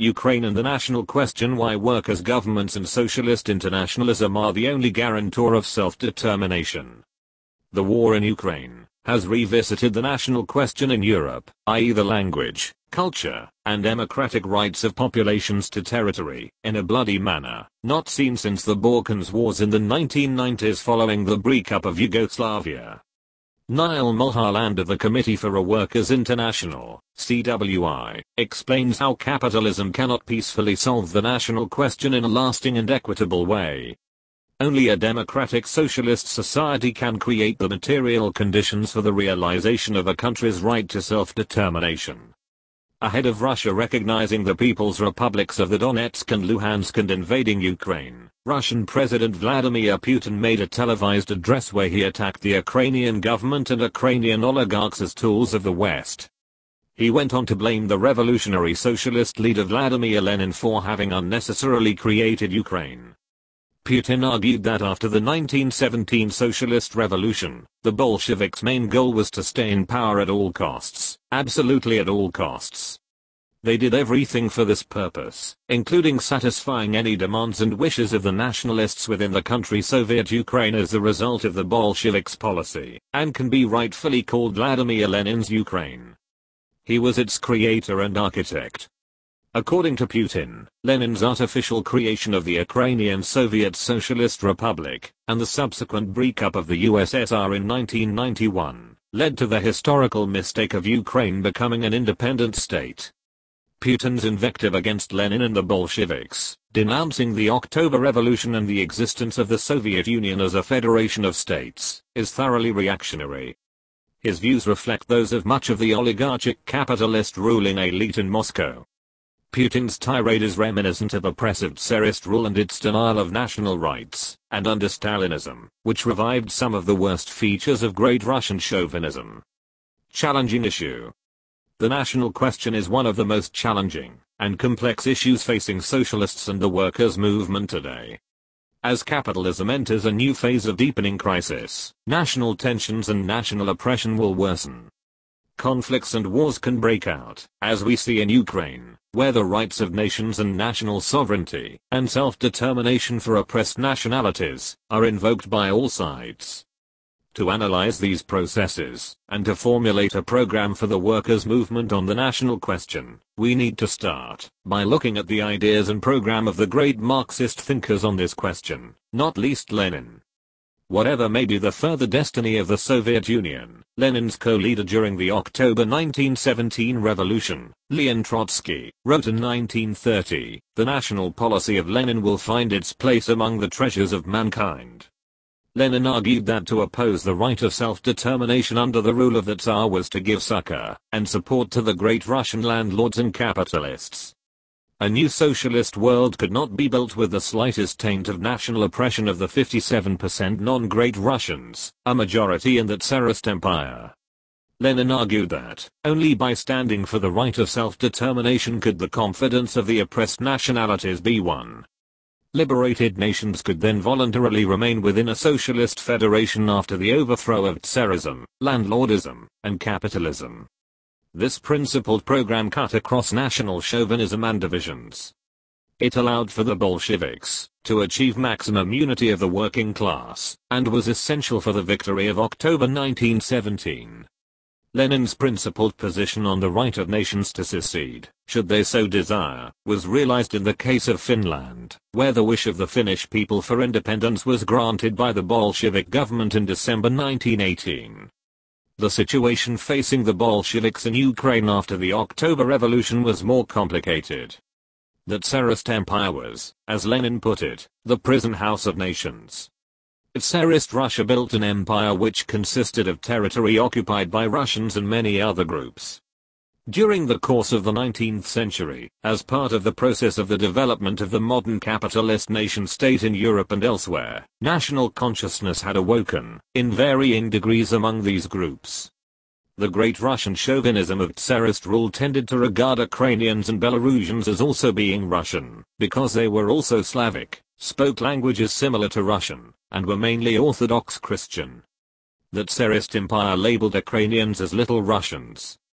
Ukraine and the national question: why workers' governments and socialist internationalism are the only guarantor of self-determination. The war in Ukraine has revisited the national question in Europe, i.e. the language, culture, and democratic rights of populations to territory, in a bloody manner, not seen since the Balkans Wars in the 1990s following the breakup of Yugoslavia. Niall Mulholland of the Committee for a Workers' International, CWI, explains how capitalism cannot peacefully solve the national question in a lasting and equitable way. Only a democratic socialist society can create the material conditions for the realization of a country's right to self-determination. Ahead of Russia recognizing the People's Republics of the Donetsk and Luhansk and invading Ukraine, Russian President Vladimir Putin made a televised address where he attacked the Ukrainian government and Ukrainian oligarchs as tools of the West. He went on to blame the revolutionary socialist leader Vladimir Lenin for having unnecessarily created Ukraine. Putin argued that after the 1917 socialist revolution, the Bolsheviks' main goal was to stay in power at all costs, absolutely at all costs. They did everything for this purpose, including satisfying any demands and wishes of the nationalists within the country. Soviet Ukraine as the result of the Bolsheviks' policy, and can be rightfully called Vladimir Lenin's Ukraine. He was its creator and architect. According to Putin, Lenin's artificial creation of the Ukrainian Soviet Socialist Republic, and the subsequent breakup of the USSR in 1991, led to the historical mistake of Ukraine becoming an independent state. Putin's invective against Lenin and the Bolsheviks, denouncing the October Revolution and the existence of the Soviet Union as a federation of states, is thoroughly reactionary. His views reflect those of much of the oligarchic capitalist ruling elite in Moscow. Putin's tirade is reminiscent of oppressive Tsarist rule and its denial of national rights, and under Stalinism, which revived some of the worst features of Great Russian chauvinism. Challenging issue. The national question is one of the most challenging and complex issues facing socialists and the workers' movement today. As capitalism enters a new phase of deepening crisis, national tensions and national oppression will worsen. Conflicts and wars can break out, as we see in Ukraine, where the rights of nations and national sovereignty and self-determination for oppressed nationalities are invoked by all sides. To analyze these processes, and to formulate a program for the workers' movement on the national question, we need to start by looking at the ideas and program of the great Marxist thinkers on this question, not least Lenin. Whatever may be the further destiny of the Soviet Union, Lenin's co-leader during the October 1917 revolution, Leon Trotsky, wrote in 1930, "The national policy of Lenin will find its place among the treasures of mankind." Lenin argued that to oppose the right of self-determination under the rule of the Tsar was to give succor and support to the great Russian landlords and capitalists. A new socialist world could not be built with the slightest taint of national oppression of the 57% non-Great Russians, a majority in the Tsarist Empire. Lenin argued that only by standing for the right of self-determination could the confidence of the oppressed nationalities be won. Liberated nations could then voluntarily remain within a socialist federation after the overthrow of Tsarism, landlordism, and capitalism. This principled program cut across national chauvinism and divisions. It allowed for the Bolsheviks to achieve maximum unity of the working class, and was essential for the victory of October 1917. Lenin's principled position on the right of nations to secede, should they so desire, was realized in the case of Finland, where the wish of the Finnish people for independence was granted by the Bolshevik government in December 1918. The situation facing the Bolsheviks in Ukraine after the October Revolution was more complicated. The Tsarist Empire was, as Lenin put it, the prison house of nations. Tsarist Russia built an empire which consisted of territory occupied by Russians and many other groups. During the course of the 19th century, as part of the process of the development of the modern capitalist nation-state in Europe and elsewhere, national consciousness had awoken, in varying degrees among these groups. The great Russian chauvinism of Tsarist rule tended to regard Ukrainians and Belarusians as also being Russian, because they were also Slavic, spoke languages similar to Russian, and were mainly Orthodox Christian. The Tsarist Empire labeled Ukrainians as Little Russians.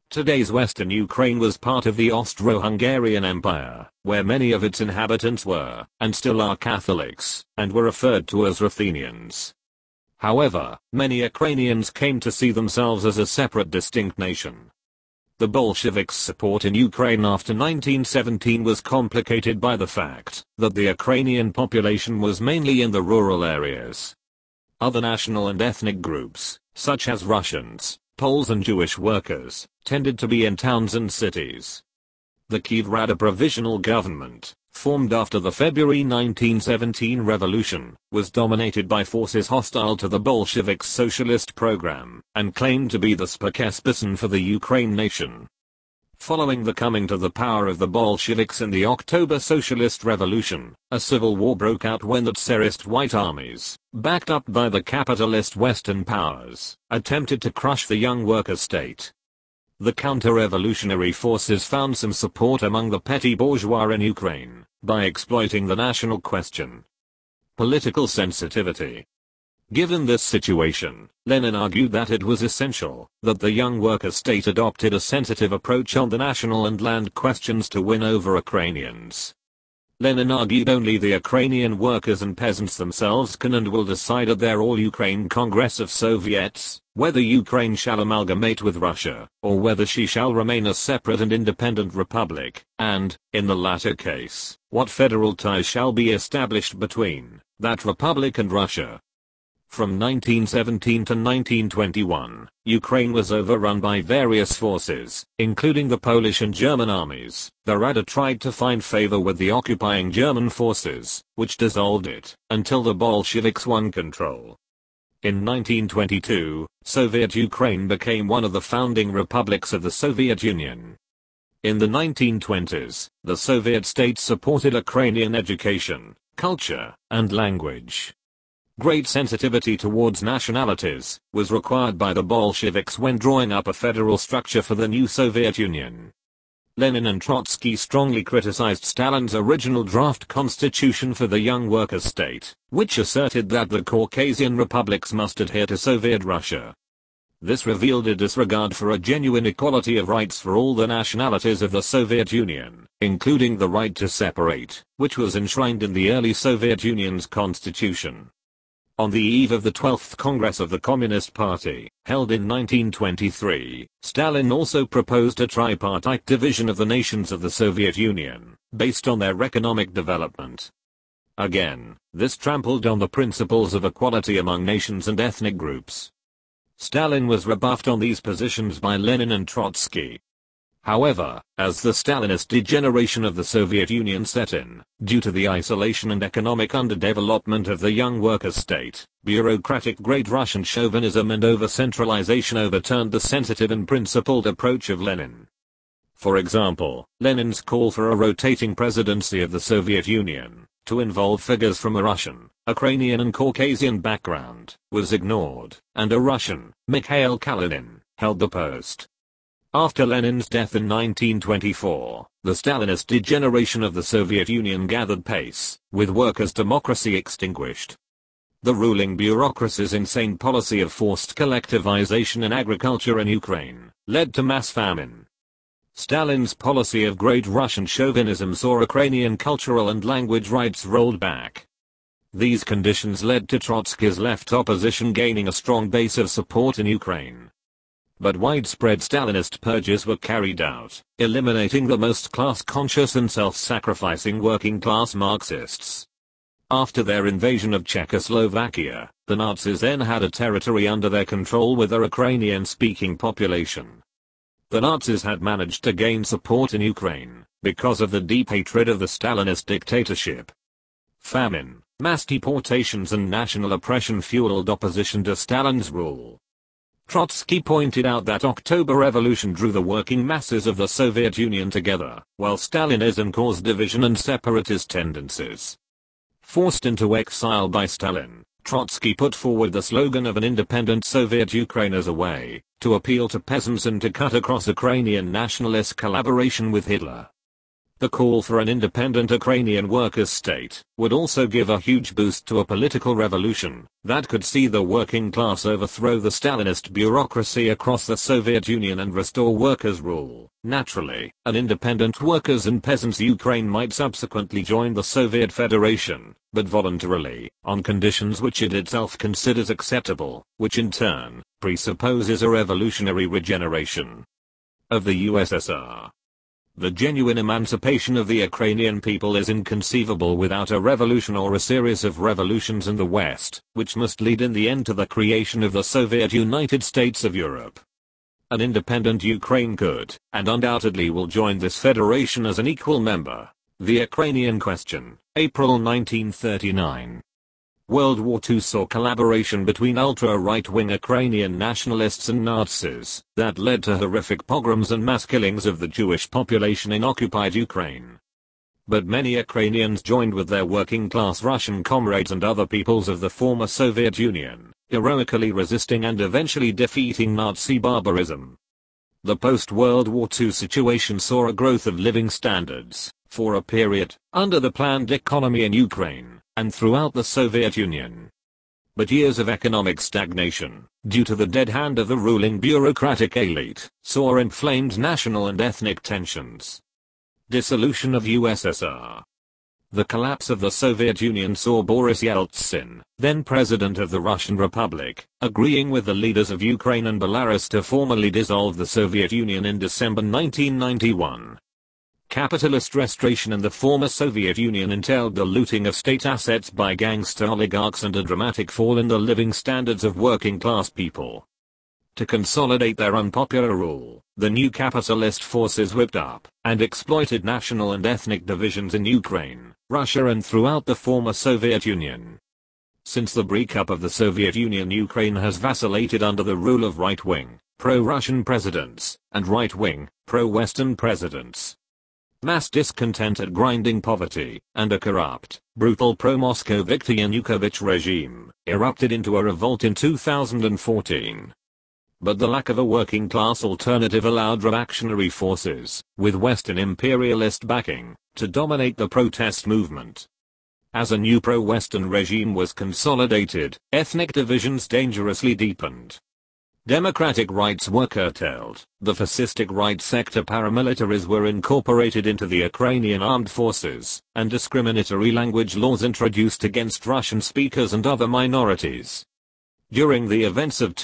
Today's Western Ukraine was part of the Austro-Hungarian Empire, where many of its inhabitants were, and still are, Catholics, and were referred to as Ruthenians. However, many Ukrainians came to see themselves as a separate, distinct nation. The Bolsheviks' support in Ukraine after 1917 was complicated by the fact that the Ukrainian population was mainly in the rural areas. Other national and ethnic groups, such as Russians, Poles and Jewish workers, tended to be in towns and cities. The Kiev Rada provisional government, formed after the February 1917 revolution, was dominated by forces hostile to the Bolsheviks' socialist program, and claimed to be the spokesperson for the Ukraine nation. Following the coming to the power of the Bolsheviks in the October Socialist Revolution, a civil war broke out when the Tsarist white armies, backed up by the capitalist Western powers, attempted to crush the young worker state. The counter-revolutionary forces found some support among the petty bourgeois in Ukraine, by exploiting the national question. Political sensitivity. Given this situation, Lenin argued that it was essential that the young worker state adopted a sensitive approach on the national and land questions to win over Ukrainians. Lenin argued only the Ukrainian workers and peasants themselves can and will decide at their All-Ukraine Congress of Soviets, whether Ukraine shall amalgamate with Russia, or whether she shall remain a separate and independent republic, and, in the latter case, what federal ties shall be established between that republic and Russia. From 1917 to 1921, Ukraine was overrun by various forces, including the Polish and German armies. The Rada tried to find favor with the occupying German forces, which dissolved it, until the Bolsheviks won control. In 1922, Soviet Ukraine became one of the founding republics of the Soviet Union. In the 1920s, the Soviet states supported Ukrainian education, culture, and language. Great sensitivity towards nationalities was required by the Bolsheviks when drawing up a federal structure for the new Soviet Union. Lenin and Trotsky strongly criticized Stalin's original draft constitution for the young worker state, which asserted that the Caucasian republics must adhere to Soviet Russia. This revealed a disregard for a genuine equality of rights for all the nationalities of the Soviet Union, including the right to separate, which was enshrined in the early Soviet Union's constitution. On the eve of the 12th Congress of the Communist Party, held in 1923, Stalin also proposed a tripartite division of the nations of the Soviet Union, based on their economic development. Again, this trampled on the principles of equality among nations and ethnic groups. Stalin was rebuffed on these positions by Lenin and Trotsky. However, as the Stalinist degeneration of the Soviet Union set in, due to the isolation and economic underdevelopment of the young worker state, bureaucratic Great Russian chauvinism and over-centralization overturned the sensitive and principled approach of Lenin. For example, Lenin's call for a rotating presidency of the Soviet Union, to involve figures from a Russian, Ukrainian and Caucasian background, was ignored, and a Russian, Mikhail Kalinin, held the post. After Lenin's death in 1924, the Stalinist degeneration of the Soviet Union gathered pace, with workers' democracy extinguished. The ruling bureaucracy's insane policy of forced collectivization in agriculture in Ukraine led to mass famine. Stalin's policy of Great Russian chauvinism saw Ukrainian cultural and language rights rolled back. These conditions led to Trotsky's left opposition gaining a strong base of support in Ukraine. But widespread Stalinist purges were carried out, eliminating the most class-conscious and self-sacrificing working-class Marxists. After their invasion of Czechoslovakia, the Nazis then had a territory under their control with a Ukrainian-speaking population. The Nazis had managed to gain support in Ukraine, because of the deep hatred of the Stalinist dictatorship. Famine, mass deportations and national oppression fueled opposition to Stalin's rule. Trotsky pointed out that October Revolution drew the working masses of the Soviet Union together, while Stalinism caused division and separatist tendencies. Forced into exile by Stalin, Trotsky put forward the slogan of an independent Soviet Ukraine as a way to appeal to peasants and to cut across Ukrainian nationalist collaboration with Hitler. The call for an independent Ukrainian workers' state would also give a huge boost to a political revolution that could see the working class overthrow the Stalinist bureaucracy across the Soviet Union and restore workers' rule. Naturally, an independent workers' and peasants' Ukraine might subsequently join the Soviet Federation, but voluntarily, on conditions which it itself considers acceptable, which in turn presupposes a revolutionary regeneration of the USSR. The genuine emancipation of the Ukrainian people is inconceivable without a revolution or a series of revolutions in the West, which must lead in the end to the creation of the Soviet United States of Europe. An independent Ukraine could, and undoubtedly will join this federation as an equal member. The Ukrainian Question, April 1939. World War II saw collaboration between ultra-right-wing Ukrainian nationalists and Nazis that led to horrific pogroms and mass killings of the Jewish population in occupied Ukraine. But many Ukrainians joined with their working-class Russian comrades and other peoples of the former Soviet Union, heroically resisting and eventually defeating Nazi barbarism. The post-World War II situation saw a growth of living standards, for a period, under the planned economy in Ukraine and throughout the Soviet Union. But years of economic stagnation, due to the dead hand of the ruling bureaucratic elite, saw inflamed national and ethnic tensions. Dissolution of USSR. The collapse of the Soviet Union saw Boris Yeltsin, then president of the Russian Republic, agreeing with the leaders of Ukraine and Belarus to formally dissolve the Soviet Union in December 1991. Capitalist restoration in the former Soviet Union entailed the looting of state assets by gangster oligarchs and a dramatic fall in the living standards of working-class people. To consolidate their unpopular rule, the new capitalist forces whipped up and exploited national and ethnic divisions in Ukraine, Russia and throughout the former Soviet Union. Since the breakup of the Soviet Union, Ukraine has vacillated under the rule of right-wing, pro-Russian presidents, and right-wing, pro-Western presidents. Mass discontent at grinding poverty, and a corrupt, brutal pro-Moscow Viktor Yanukovych regime, erupted into a revolt in 2014. But the lack of a working-class alternative allowed reactionary forces, with Western imperialist backing, to dominate the protest movement. As a new pro-Western regime was consolidated, ethnic divisions dangerously deepened. Democratic rights were curtailed, the fascistic right sector paramilitaries were incorporated into the Ukrainian armed forces, and discriminatory language laws introduced against Russian speakers and other minorities. During the events of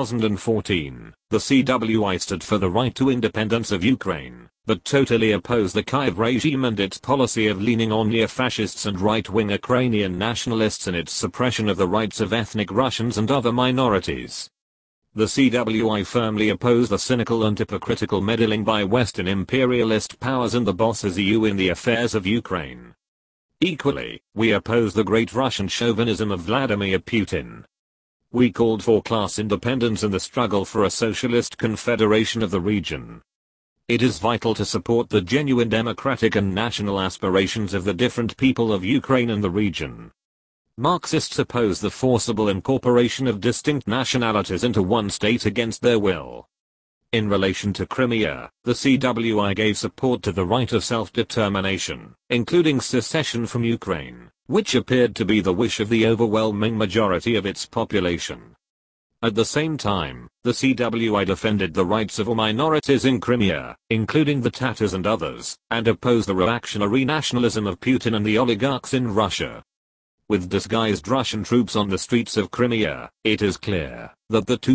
2014, the CWI stood for the right to independence of Ukraine, but totally opposed the Kyiv regime and its policy of leaning on neo-fascists and right-wing Ukrainian nationalists in its suppression of the rights of ethnic Russians and other minorities. The CWI firmly opposed the cynical and hypocritical meddling by Western imperialist powers and the bosses EU in the affairs of Ukraine. Equally, we oppose the great Russian chauvinism of Vladimir Putin. We called for class independence and the struggle for a socialist confederation of the region. It is vital to support the genuine democratic and national aspirations of the different people of Ukraine and the region. Marxists oppose the forcible incorporation of distinct nationalities into one state against their will. In relation to Crimea, the CWI gave support to the right of self-determination, including secession from Ukraine, which appeared to be the wish of the overwhelming majority of its population. At the same time, the CWI defended the rights of all minorities in Crimea, including the Tatars and others, and opposed the reactionary nationalism of Putin and the oligarchs in Russia. With disguised Russian troops on the streets of Crimea, it is clear that the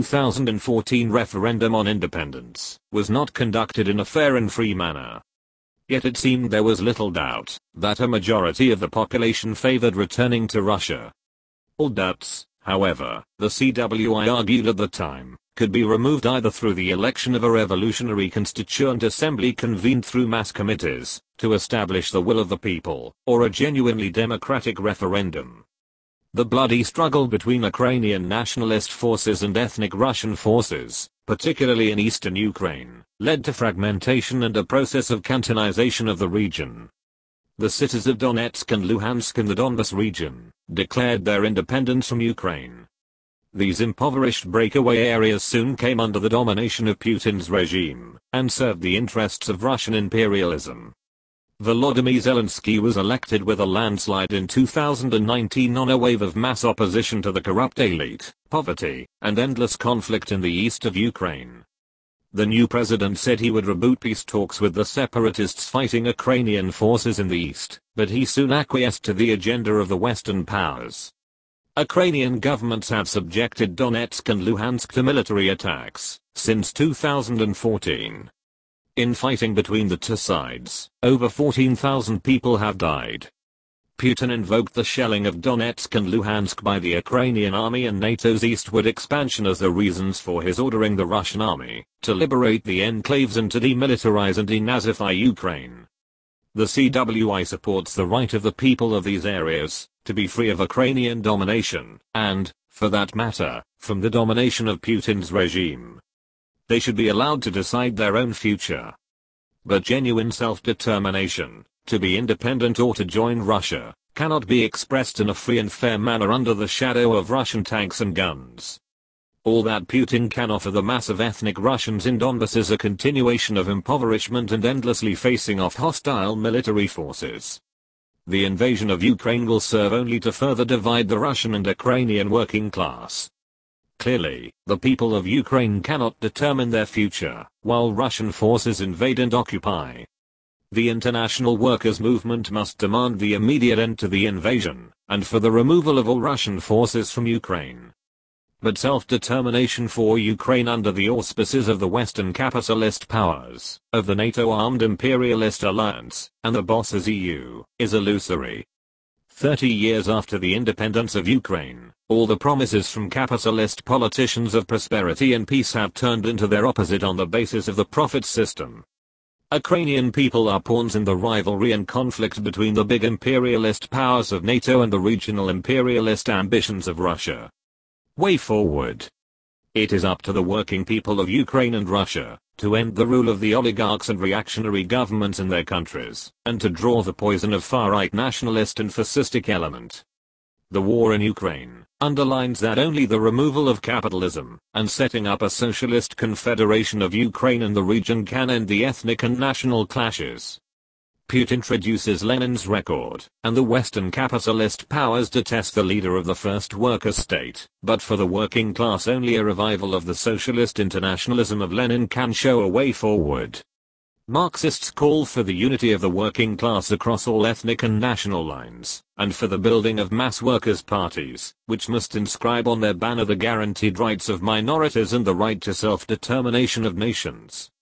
2014 referendum on independence was not conducted in a fair and free manner. Yet it seemed there was little doubt that a majority of the population favored returning to Russia. All doubts, however, the CWI argued at the time, could be removed either through the election of a revolutionary constituent assembly convened through mass committees to establish the will of the people, or a genuinely democratic referendum. The bloody struggle between Ukrainian nationalist forces and ethnic Russian forces, particularly in eastern Ukraine, led to fragmentation and a process of cantonization of the region. The cities of Donetsk and Luhansk in the Donbas region declared their independence from Ukraine. These impoverished breakaway areas soon came under the domination of Putin's regime, and served the interests of Russian imperialism. Volodymyr Zelensky was elected with a landslide in 2019 on a wave of mass opposition to the corrupt elite, poverty, and endless conflict in the east of Ukraine. The new president said he would reboot peace talks with the separatists fighting Ukrainian forces in the east, but he soon acquiesced to the agenda of the Western powers. Ukrainian governments have subjected Donetsk and Luhansk to military attacks since 2014. In fighting between the two sides, over 14,000 people have died. Putin invoked the shelling of Donetsk and Luhansk by the Ukrainian army and NATO's eastward expansion as the reasons for his ordering the Russian army to liberate the enclaves and to demilitarize and denazify Ukraine. The CWI supports the right of the people of these areas to be free of Ukrainian domination, and, for that matter, from the domination of Putin's regime. They should be allowed to decide their own future. But genuine self-determination, to be independent or to join Russia, cannot be expressed in a free and fair manner under the shadow of Russian tanks and guns. All that Putin can offer the mass of ethnic Russians in Donbass is a continuation of impoverishment and endlessly facing off hostile military forces. The invasion of Ukraine will serve only to further divide the Russian and Ukrainian working class. Clearly, the people of Ukraine cannot determine their future, while Russian forces invade and occupy. The international workers' movement must demand the immediate end to the invasion, and for the removal of all Russian forces from Ukraine. But self-determination for Ukraine under the auspices of the Western capitalist powers, of the NATO armed imperialist alliance, and the boss's EU, is illusory. 30 years after the independence of Ukraine, all the promises from capitalist politicians of prosperity and peace have turned into their opposite on the basis of the profit system. Ukrainian people are pawns in the rivalry and conflict between the big imperialist powers of NATO and the regional imperialist ambitions of Russia. Way forward. It is up to the working people of Ukraine and Russia to end the rule of the oligarchs and reactionary governments in their countries, and to draw the poison of far-right nationalist and fascistic element. The war in Ukraine underlines that only the removal of capitalism and setting up a socialist confederation of Ukraine and the region can end the ethnic and national clashes. Putin introduces Lenin's record, and the Western capitalist powers detest the leader of the first worker state, but for the working class only a revival of the socialist internationalism of Lenin can show a way forward. Marxists call for the unity of the working class across all ethnic and national lines, and for the building of mass workers' parties, which must inscribe on their banner the guaranteed rights of minorities and the right to self-determination of nations.